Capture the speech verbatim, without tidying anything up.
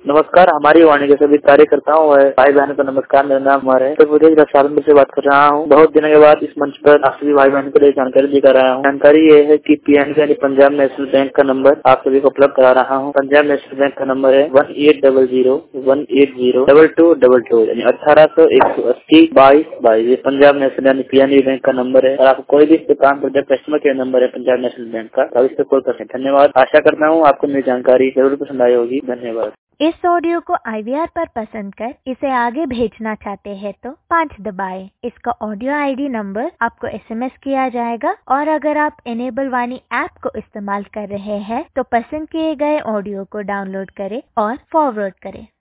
नमस्कार, हमारी वाणी के सभी कार्यकर्ताओं व भाई बहनों को नमस्कार। मेरा नाम उमर है, तो मुझे रक्षाबंधन से बात कर रहा हूँ। बहुत दिनों के बाद इस मंच पर आप सभी भाई बहनों के लिए जानकारी लेकर आया हूँ। जानकारी ये है कि पीएनबी यानी पंजाब नेशनल बैंक का नंबर आप सभी को उपलब्ध करा रहा हूँ। पंजाब नेशनल बैंक का नंबर है one eight double zero one eight zero double two double two यानी अठारह सौ एक सौ अस्सी बाईस बाईस। ये पंजाब नेशनल यानी पीएनबी बैंक का नंबर है और आपको कोई भी काम कर कस्टमर केयर नंबर है पंजाब नेशनल बैंक का, तो इस पर कॉल कर सकते हैं। धन्यवाद। आशा करता हूँ आपको मेरी जानकारी जरूर पसंद आई होगी। धन्यवाद। इस ऑडियो को आईवीआर पर पसंद कर इसे आगे भेजना चाहते हैं तो पाँच दबाएं। इसका ऑडियो आईडी नंबर आपको एसएमएस किया जाएगा और अगर आप इनेबल वाणी ऐप को इस्तेमाल कर रहे हैं तो पसंद किए गए ऑडियो को डाउनलोड करें और फॉरवर्ड करें।